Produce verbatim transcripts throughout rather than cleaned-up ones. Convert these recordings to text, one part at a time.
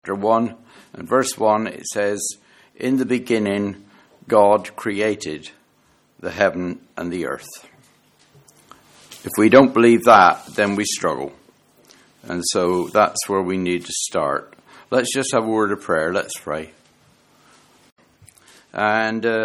Chapter one and verse one, it says, "In the beginning God created the heaven and the earth." If we don't believe that, then we struggle. And so that's where we need to start. Let's just have a word of prayer. Let's pray. And uh,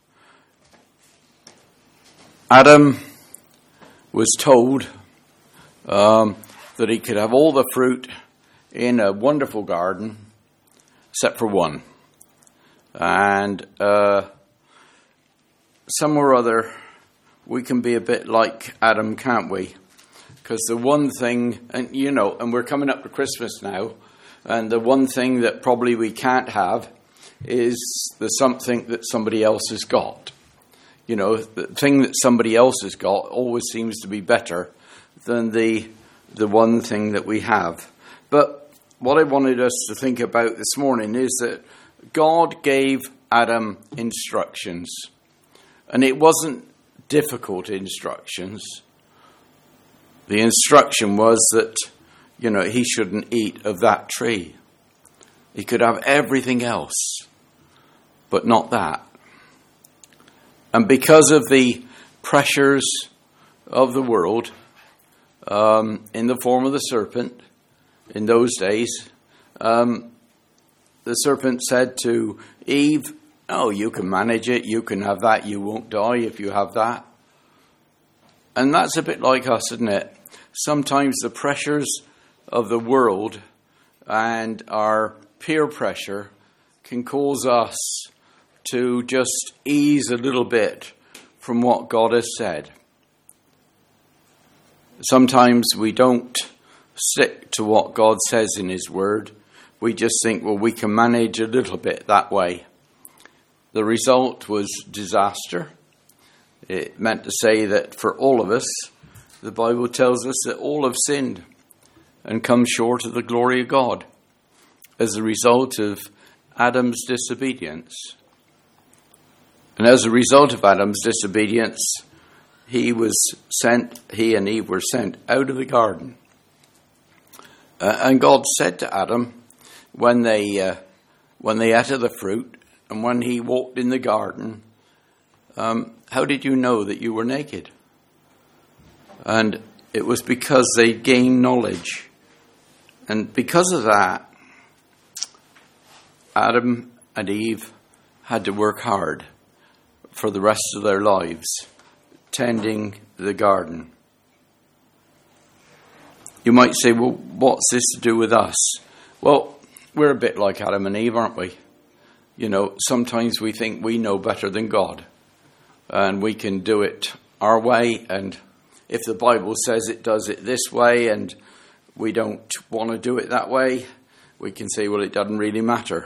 Adam was told um, that he could have all the fruit in a wonderful garden, except for one. And uh, some or other, we can be a bit like Adam, can't we? Because the one thing, and you know, and we're coming up to Christmas now, and the one thing that probably we can't have is the something that somebody else has got. You know, the thing that somebody else has got always seems to be better than the the one thing that we have. But what I wanted us to think about this morning is that God gave Adam instructions. And it wasn't difficult instructions. The instruction was that, you know, he shouldn't eat of that tree. He could have everything else, but not that. And because of the pressures of the world, um, in the form of the serpent, in those days, um, the serpent said to Eve, "Oh, you can manage it, you can have that, you won't die if you have that." And that's a bit like us, isn't it? Sometimes the pressures of the world and our peer pressure can cause us to just ease a little bit from what God has said. Sometimes we don't stick to what God says in his word. We just think, well, we can manage a little bit that way. The result was disaster. It meant to say that for all of us, the Bible tells us that all have sinned and come short of the glory of God as a result of Adam's disobedience. And as a result of Adam's disobedience, he was sent, he and Eve were sent out of the garden. Uh, and God said to Adam, when they uh, when they ate of the fruit, and when he walked in the garden, um, how did you know that you were naked? And it was because they gained knowledge. And because of that, Adam and Eve had to work hard for the rest of their lives, tending the garden. You might say, well, what's this to do with us? Well, we're a bit like Adam and Eve, aren't we? You know, sometimes we think we know better than God. And we can do it our way. And if the Bible says it does it this way and we don't want to do it that way, we can say, well, it doesn't really matter.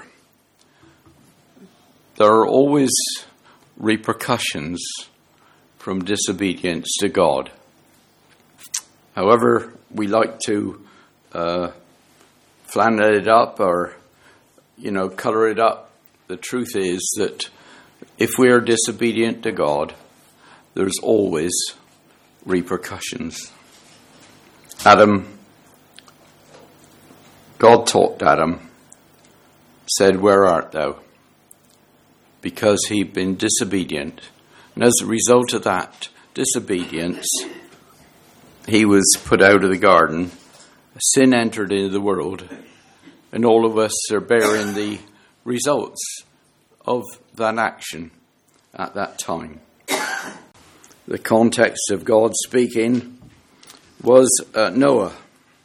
There are always repercussions from disobedience to God. However, we like to uh, flannel it up or, you know, colour it up. The truth is that if we are disobedient to God, there's always repercussions. Adam, God talked to Adam, said, "Where art thou?" Because he'd been disobedient. And as a result of that disobedience, he was put out of the garden. Sin entered into the world, and all of us are bearing the results of that action at that time. The context of God speaking was uh, Noah.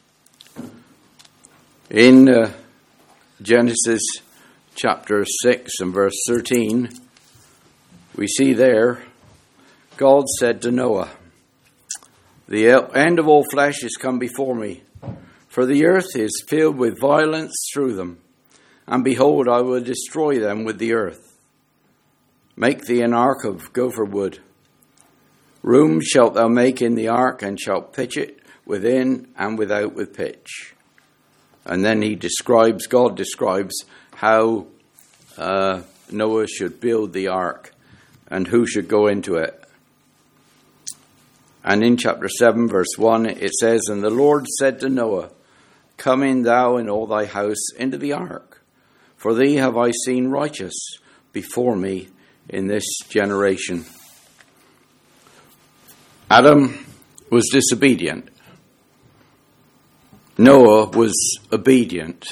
In uh, Genesis chapter six and verse thirteen, we see there, God said to Noah, "The end of all flesh is come before me, for the earth is filled with violence through them. And behold, I will destroy them with the earth. Make thee an ark of gopher wood. Room shalt thou make in the ark, and shalt pitch it within and without with pitch." And then he describes, God describes how uh, Noah should build the ark and who should go into it. And in chapter seven, verse one, it says, "And the Lord said to Noah, Come in thou and all thy house into the ark, for thee have I seen righteous before me in this generation. Adam was disobedient. Noah was obedient.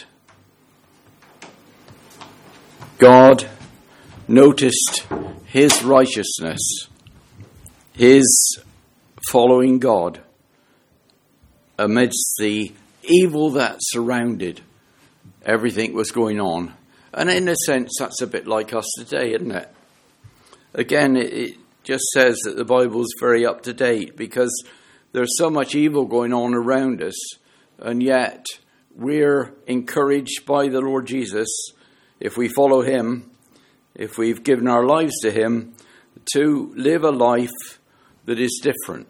God noticed his righteousness, his following God, amidst the evil that surrounded everything that was going on. And in a sense, that's a bit like us today, isn't it? Again, it, it just says that the Bible is very up to date, because there's so much evil going on around us, and yet we're encouraged by the Lord Jesus, if we follow him, if we've given our lives to him, to live a life that is different.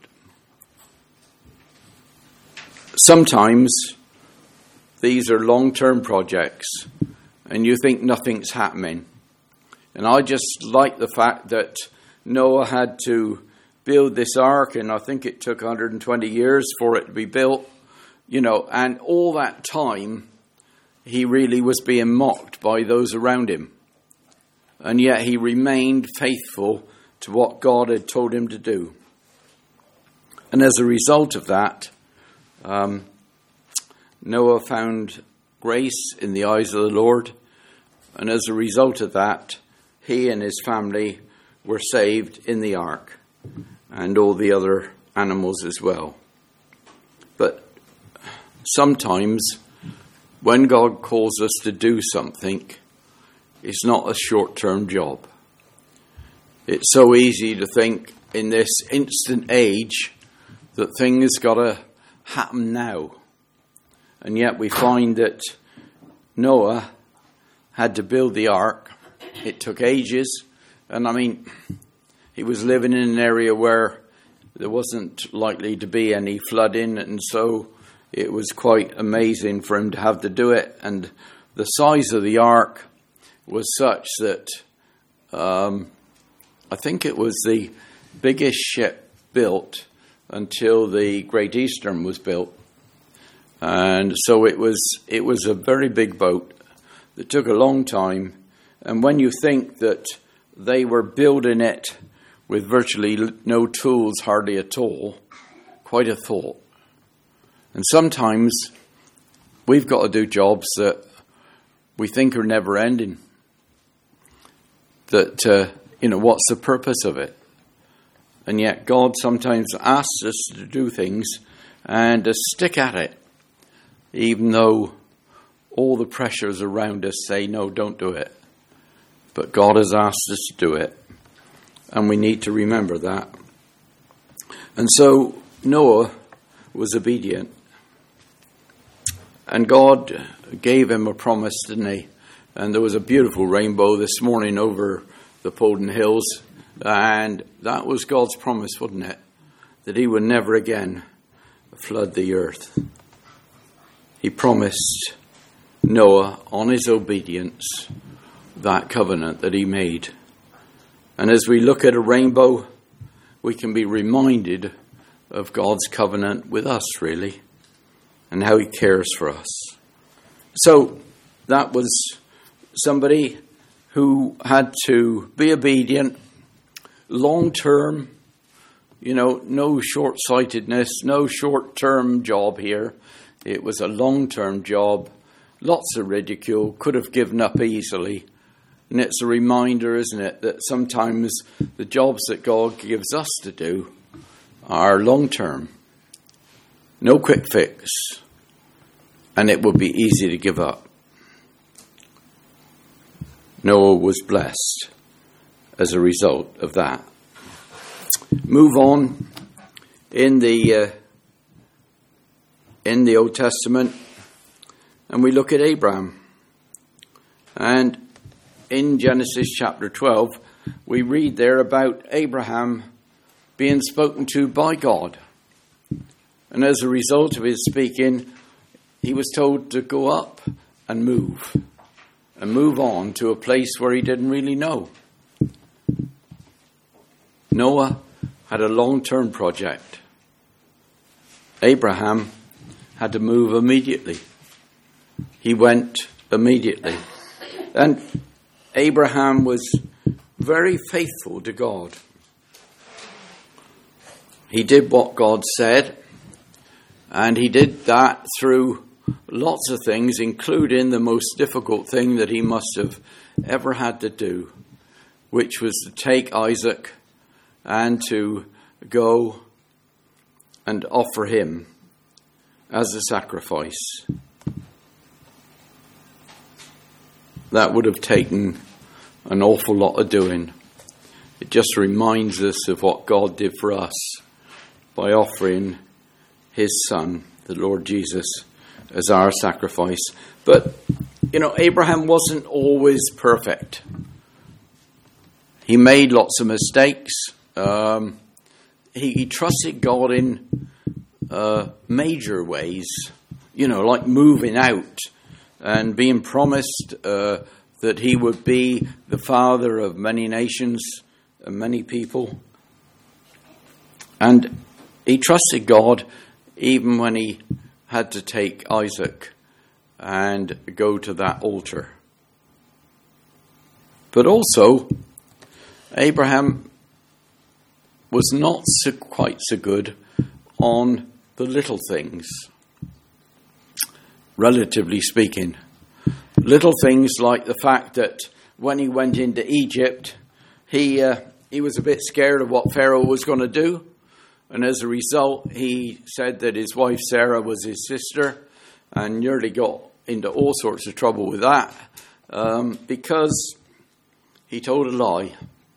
Sometimes these are long-term projects and you think nothing's happening. And I just like the fact that Noah had to build this ark, and I think it took one hundred twenty years for it to be built, you know, and all that time he really was being mocked by those around him. And yet he remained faithful to what God had told him to do. And as a result of that, um, Noah found grace in the eyes of the Lord. And as a result of that, he and his family were saved in the ark, and all the other animals as well. But sometimes when God calls us to do something, it's not a short-term job. It's so easy to think in this instant age that things got to happen now. And yet we find that Noah had to build the ark. It took ages. And I mean, he was living in an area where there wasn't likely to be any flooding, and so it was quite amazing for him to have to do it. And the size of the ark was such that um, I think it was the biggest ship built until the Great Eastern was built. And so it was it was a very big boat that took a long time. And when you think that they were building it with virtually no tools, hardly at all, quite a thought. And sometimes we've got to do jobs that we think are never ending. That, uh, you know, what's the purpose of it? And yet God sometimes asks us to do things and to stick at it, even though all the pressures around us say, no, don't do it. But God has asked us to do it, and we need to remember that. And so Noah was obedient, and God gave him a promise, didn't he? And there was a beautiful rainbow this morning over the Podden Hills, and that was God's promise, wasn't it? That he would never again flood the earth. He promised Noah, on his obedience, that covenant that he made. And as we look at a rainbow, we can be reminded of God's covenant with us, really, and how he cares for us. So that was somebody who had to be obedient, long-term, you know, no short-sightedness, no short-term job here. It was a long-term job, lots of ridicule, could have given up easily. And it's a reminder, isn't it, that sometimes the jobs that God gives us to do are long-term, no quick fix, and it would be easy to give up. Noah was blessed as a result of that. Move on in the uh, in the Old Testament, and we look at Abraham. And in Genesis chapter twelve, we read there about Abraham being spoken to by God. And as a result of his speaking, he was told to go up and move, and move on to a place where he didn't really know. Noah had a long-term project. Abraham had to move immediately. he went immediately. And Abraham was very faithful to God. He did what God said, and he did that through lots of things, including the most difficult thing that he must have ever had to do, which was to take Isaac and to go and offer him as a sacrifice. That would have taken an awful lot of doing. It just reminds us of what God did for us by offering his son, the Lord Jesus, as our sacrifice. But, you know, Abraham wasn't always perfect. He made lots of mistakes. Um, he, he trusted God in uh, major ways, you know, like moving out and being promised uh, that he would be the father of many nations and many people. And he trusted God even when he had to take Isaac and go to that altar. But also, Abraham was not so, quite so good on the little things, relatively speaking. Little things like the fact that when he went into Egypt, he uh, he was a bit scared of what Pharaoh was going to do. And as a result, he said that his wife Sarah was his sister, and nearly got into all sorts of trouble with that um, because he told a lie.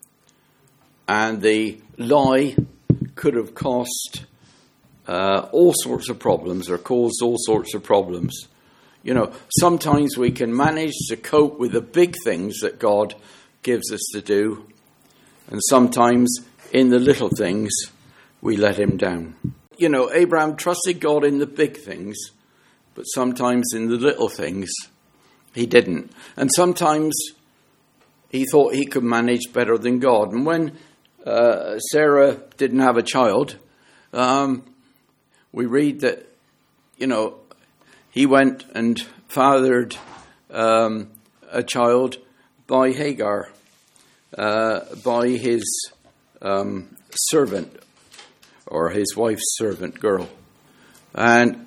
And the lie could have cost uh, all sorts of problems or caused all sorts of problems. You know, sometimes we can manage to cope with the big things that God gives us to do, and sometimes in the little things we let him down. You know, Abraham trusted God in the big things, but sometimes in the little things he didn't. And sometimes he thought he could manage better than God. And when uh, Sarah didn't have a child, um, we read that, you know, he went and fathered um, a child by Hagar, uh, by his um, servant, or his wife's servant girl. And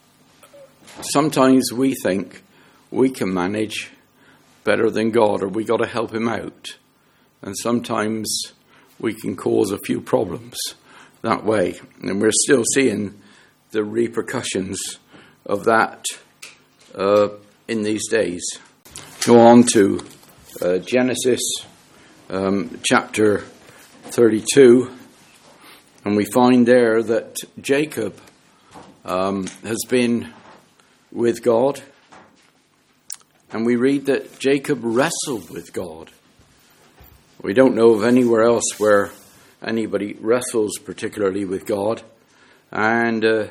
sometimes we think we can manage better than God, or we got to help him out. And sometimes we can cause a few problems that way. And we're still seeing the repercussions of that uh, in these days. Go on to uh, Genesis um, chapter thirty-two. And we find there that Jacob um, has been with God. And we read that Jacob wrestled with God. We don't know of anywhere else where anybody wrestles particularly with God. And uh,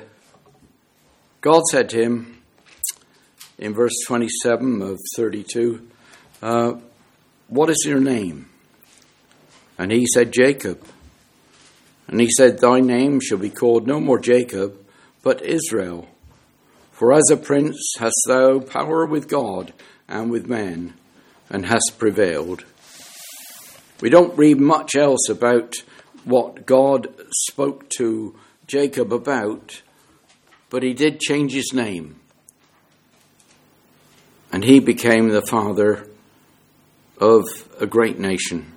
God said to him in verse twenty-seven of thirty-two, uh, "What is your name?" And he said, "Jacob." And he said, "Thy name shall be called no more Jacob, but Israel. For as a prince hast thou power with God and with men, and hast prevailed." We don't read much else about what God spoke to Jacob about, but he did change his name. And he became the father of a great nation,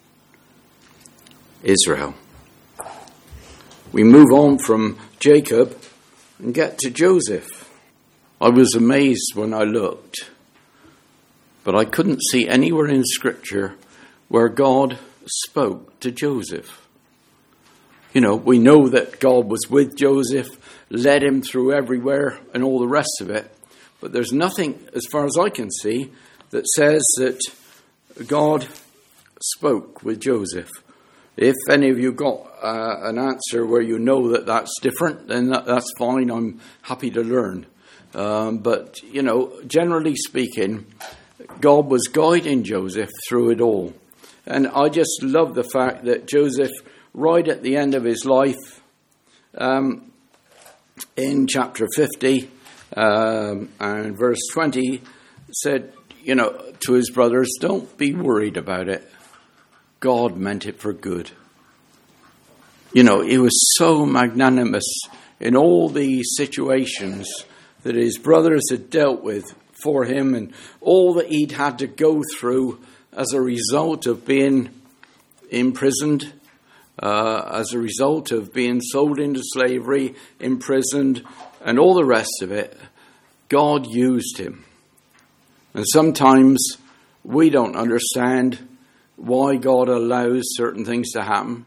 Israel. We move on from Jacob and get to Joseph. I was amazed when I looked, but I couldn't see anywhere in Scripture where God spoke to Joseph. You know, we know that God was with Joseph, led him through everywhere and all the rest of it, but there's nothing, as far as I can see, that says that God spoke with Joseph. If any of you got uh, an answer where you know that that's different, then that, that's fine. I'm happy to learn. Um, but, you know, generally speaking, God was guiding Joseph through it all. And I just love the fact that Joseph, right at the end of his life, um, in chapter fifty, Um, and verse twenty said, you know, to his brothers, don't be worried about it. God meant it for good. You know, he was so magnanimous in all the situations that his brothers had dealt with for him and all that he'd had to go through as a result of being imprisoned, uh, as a result of being sold into slavery, imprisoned, and all the rest of it. God used him. And sometimes we don't understand why God allows certain things to happen.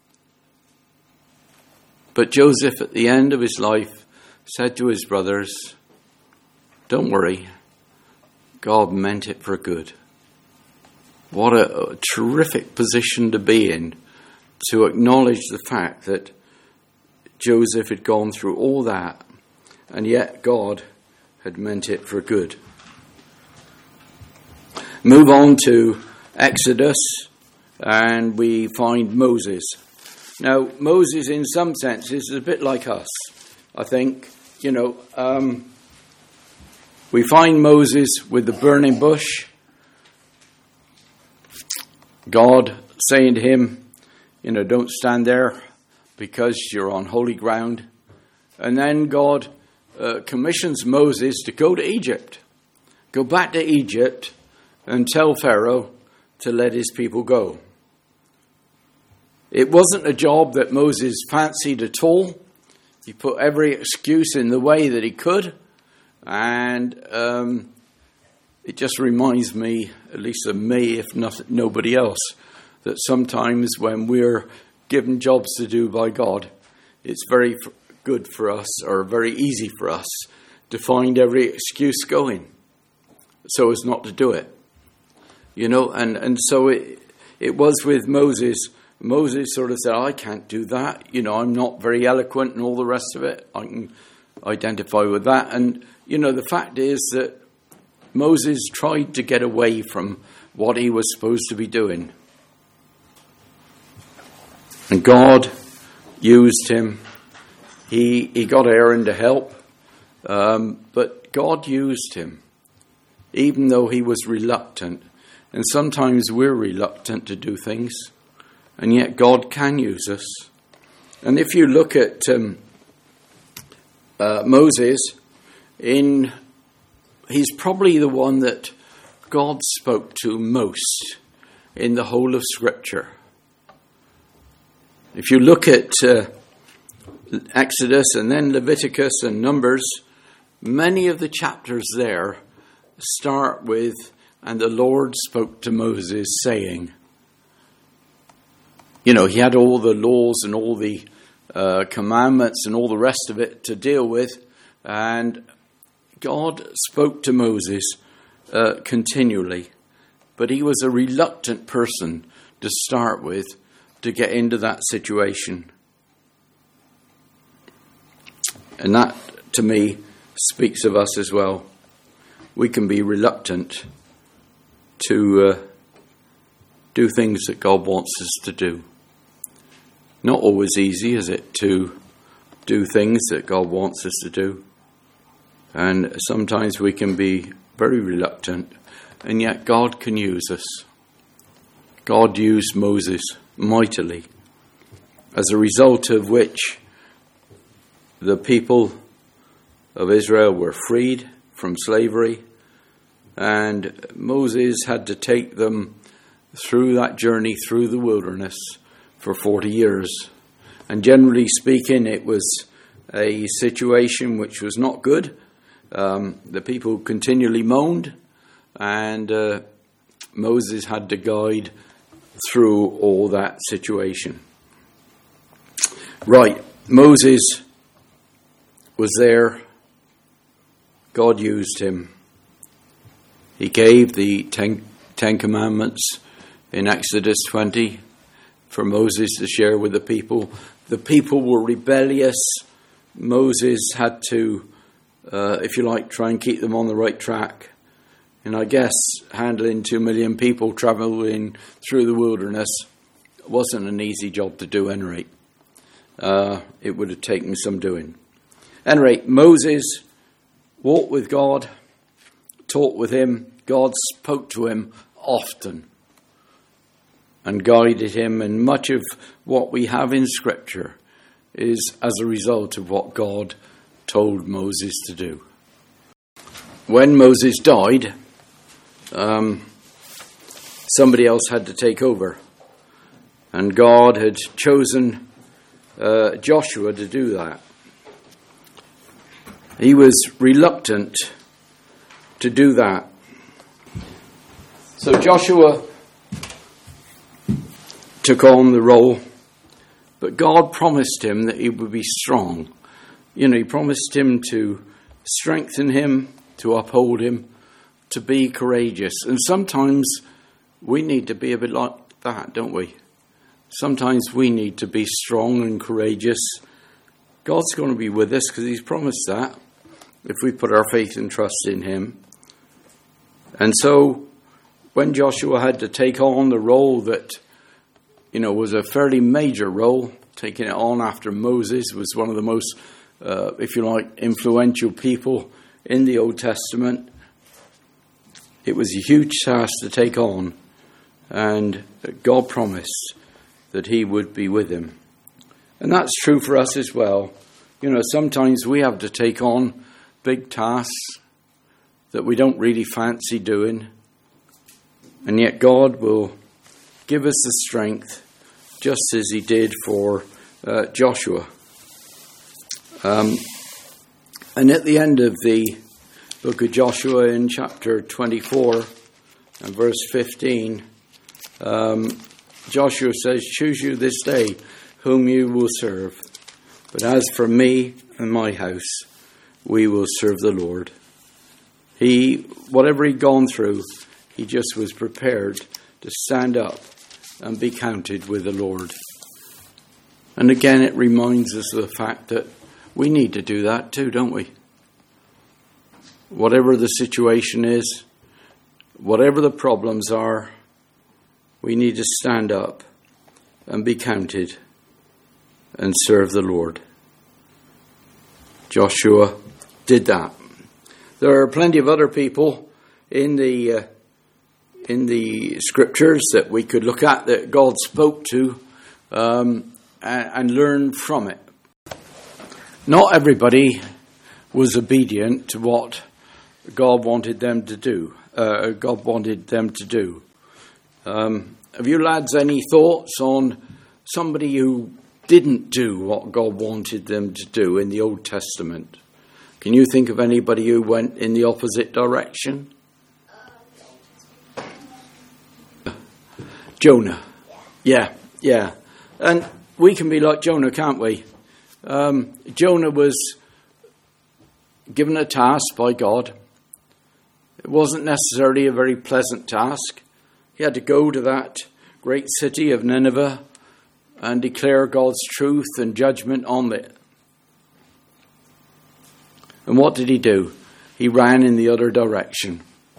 But Joseph, at the end of his life, said to his brothers, don't worry, God meant it for good. What a, a terrific position to be in, to acknowledge the fact that Joseph had gone through all that, and yet God had meant it for good. Move on to Exodus, and we find Moses. Now, Moses, in some senses, is a bit like us, I think. You know, um, we find Moses with the burning bush. God saying to him, you know, don't stand there because you're on holy ground. And then God uh, commissions Moses to go to Egypt. Go back to Egypt and tell Pharaoh to let his people go. It wasn't a job that Moses fancied at all. He put every excuse in the way that he could. And um, it just reminds me, at least of me, if not nobody else, that sometimes when we're given jobs to do by God, it's very f- good for us, or very easy for us, to find every excuse going so as not to do it. You know, and, and so it it was with Moses. Moses sort of said, I can't do that. You know, I'm not very eloquent and all the rest of it. I can identify with that. And, you know, the fact is that Moses tried to get away from what he was supposed to be doing. And God used him. He, he got Aaron to help. Um, but God used him, even though he was reluctant. And sometimes we're reluctant to do things, and yet God can use us. And if you look at um, uh, Moses, in he's probably the one that God spoke to most in the whole of Scripture. If you look at uh, Exodus and then Leviticus and Numbers, many of the chapters there start with, and the Lord spoke to Moses, saying, you know, he had all the laws and all the uh, commandments and all the rest of it to deal with. And God spoke to Moses uh, continually. But he was a reluctant person to start with to get into that situation. And that, to me, speaks of us as well. We can be reluctant to uh, do things that God wants us to do. Not always easy, is it, to do things that God wants us to do? And sometimes we can be very reluctant, and yet God can use us. God used Moses mightily, as a result of which the people of Israel were freed from slavery. And Moses had to take them through that journey through the wilderness for forty years. And generally speaking, it was a situation which was not good. Um, the people continually moaned, and uh, Moses had to guide through all that situation. Right, Moses was there. God used him. He gave the Ten, Ten Commandments in Exodus twenty for Moses to share with the people. The people were rebellious. Moses had to, uh, if you like, try and keep them on the right track. And I guess handling two million people travelling through the wilderness wasn't an easy job to do, anyway. Uh, it would have taken some doing. At any rate, Moses walked with God, talked with him. God spoke to him often and guided him, and much of what we have in Scripture is as a result of what God told Moses to do. When Moses died, um, somebody else had to take over, and God had chosen uh, Joshua to do that. He was reluctant to do that. So Joshua took on the role, but God promised him that he would be strong. You know, he promised him to strengthen him, to uphold him, to be courageous. And sometimes we need to be a bit like that, don't we? Sometimes we need to be strong and courageous. God's going to be with us because he's promised that if we put our faith and trust in him. And so when Joshua had to take on the role that, you know, was a fairly major role, taking it on after Moses was one of the most, uh, if you like, influential people in the Old Testament. It was a huge task to take on, and God promised that he would be with him. And that's true for us as well. You know, sometimes we have to take on big tasks that we don't really fancy doing, and yet God will give us the strength, just as he did for uh, Joshua. Um, and at the end of the book of Joshua, in chapter twenty-four and verse fifteen, um, Joshua says, "Choose you this day whom you will serve. But as for me and my house, we will serve the Lord." He, whatever he'd gone through, he just was prepared to stand up and be counted with the Lord. And again, it reminds us of the fact that we need to do that too, don't we? Whatever the situation is, whatever the problems are, we need to stand up and be counted and serve the Lord. Joshua did that. There are plenty of other people in the uh, in the scriptures that we could look at that God spoke to um, and, and learn from it. Not everybody was obedient to what God wanted them to do. Uh, God wanted them to do. Um, have you lads any thoughts on somebody who didn't do what God wanted them to do in the Old Testament? Can you think of anybody who went in the opposite direction? Jonah. Yeah, yeah. And we can be like Jonah, can't we? Um, Jonah was given a task by God. It wasn't necessarily a very pleasant task. He had to go to that great city of Nineveh and declare God's truth and judgment on it. And what did he do? He ran in the other direction.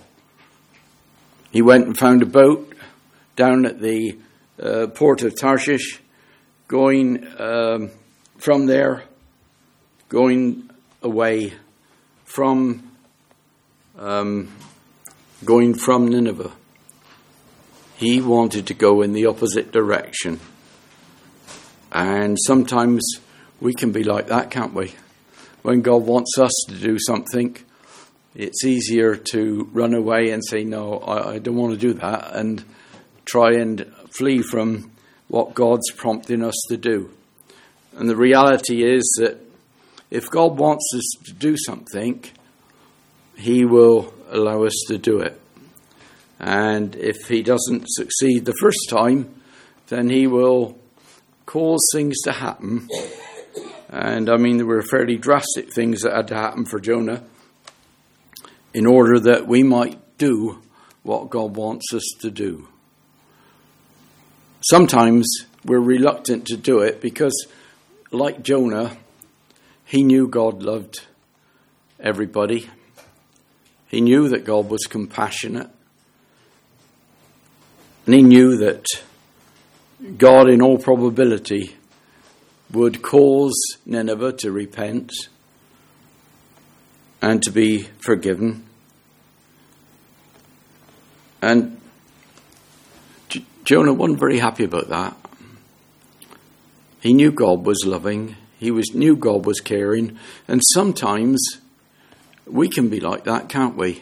He went and found a boat down at the uh, port of Tarshish, going um, from there, going away from, um, going from Nineveh. He wanted to go in the opposite direction. And sometimes we can be like that, can't we? When God wants us to do something, it's easier to run away and say, no, I, I don't want to do that, and try and flee from what God's prompting us to do. And the reality is that if God wants us to do something, he will allow us to do it. And if he doesn't succeed the first time, then he will cause things to happen. And I mean, there were fairly drastic things that had to happen for Jonah in order that we might do what God wants us to do. Sometimes we're reluctant to do it because, like Jonah, he knew God loved everybody. He knew that God was compassionate. And he knew that God, in all probability, would cause Nineveh to repent. and to be forgiven. And J- Jonah wasn't very happy about that. He knew God was loving. He was knew God was caring. And sometimes we can be like that, can't we?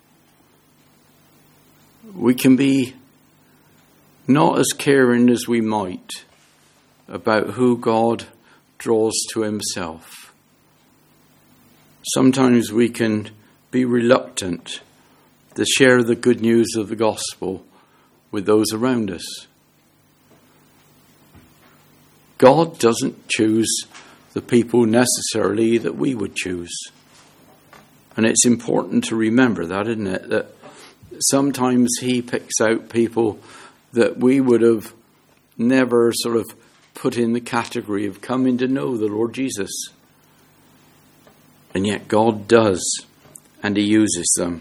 We can be not as caring as we might about who God draws to himself. Sometimes we can be reluctant to share the good news of the gospel with those around us. God doesn't choose the people necessarily that we would choose. And it's important to remember that, isn't it? That sometimes he picks out people that we would have never sort of put in the category of coming to know the Lord Jesus. And yet God does, and he uses them.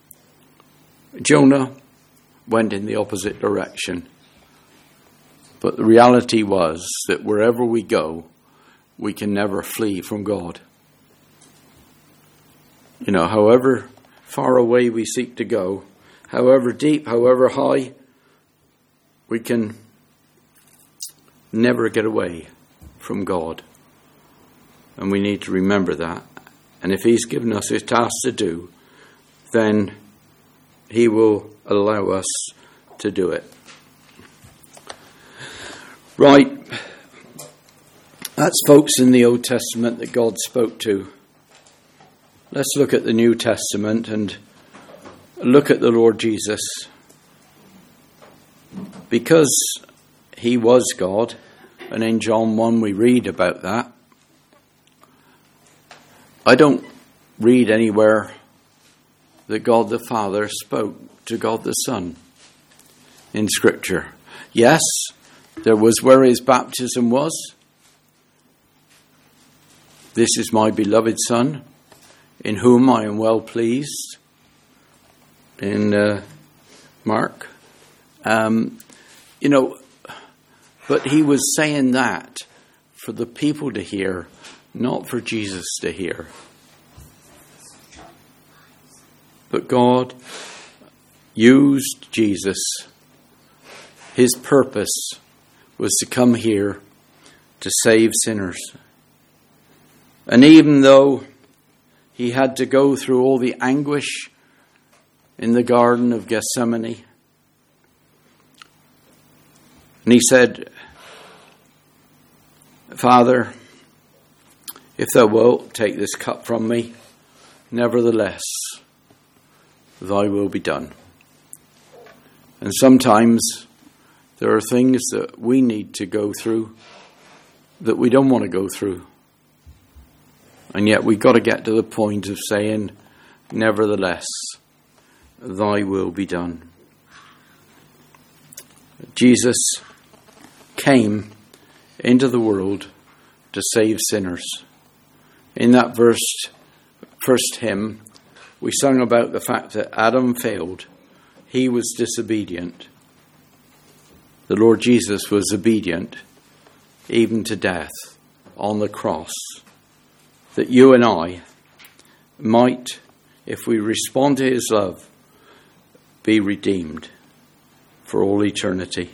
Jonah went in the opposite direction. But the reality was that wherever we go, we can never flee from God. You know, however far away we seek to go, however deep, however high, we can never get away from God. And we need to remember that. And if he's given us a task to do, then he will allow us to do it. Right. That's folks in the Old Testament that God spoke to. Let's look at the New Testament and look at the Lord Jesus. Because he was God, and in John one we read about that. I don't read anywhere that God the Father spoke to God the Son in Scripture. Yes, there was where his baptism was. This is my beloved Son, in whom I am well pleased, in uh, Mark. Um, you know, but he was saying that for the people to hear, not for Jesus to hear. But God used Jesus. His purpose was to come here to save sinners. And even though he had to go through all the anguish in the Garden of Gethsemane, and he said, Father, if thou wilt take this cup from me, nevertheless, thy will be done. And sometimes there are things that we need to go through that we don't want to go through. And yet we've got to get to the point of saying, nevertheless, thy will be done. Jesus came into the world to save sinners. In that verse, first hymn, we sung about the fact that Adam failed. He was disobedient. The Lord Jesus was obedient, even to death on the cross, that you and I might, if we respond to his love, be redeemed for all eternity.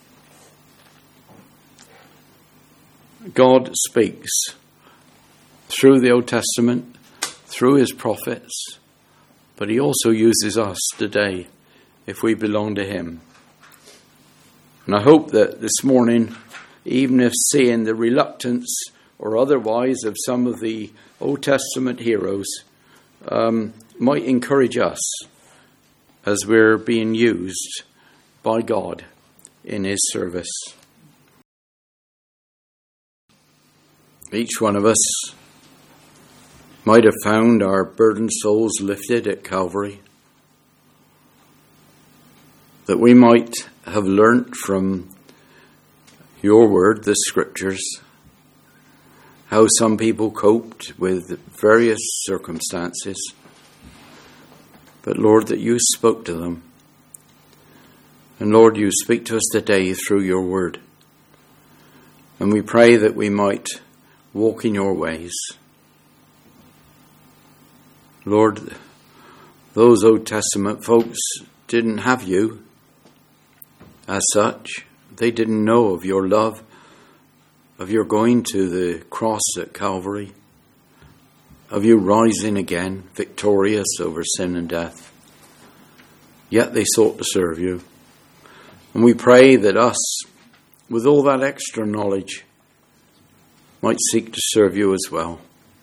God speaks through the Old Testament, through his prophets, but he also uses us today if we belong to him. And I hope that this morning, even if seeing the reluctance or otherwise of some of the Old Testament heroes, um, might encourage us as we're being used by God in his service. Each one of us might have found our burdened souls lifted at Calvary, that we might have learnt from your word, the scriptures, how some people coped with various circumstances. But Lord, that you spoke to them. And Lord, you speak to us today through your word. And we pray that we might walk in your ways. Lord, those Old Testament folks didn't have you as such. They didn't know of your love, of your going to the cross at Calvary, of you rising again, victorious over sin and death. Yet they sought to serve you. And we pray that us, with all that extra knowledge, might seek to serve you as well.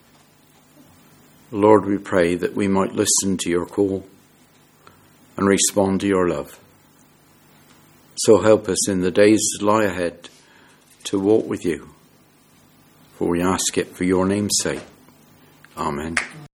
Lord, we pray that we might listen to your call and respond to your love. So help us in the days that lie ahead to walk with you. For we ask it for your name's sake. Amen.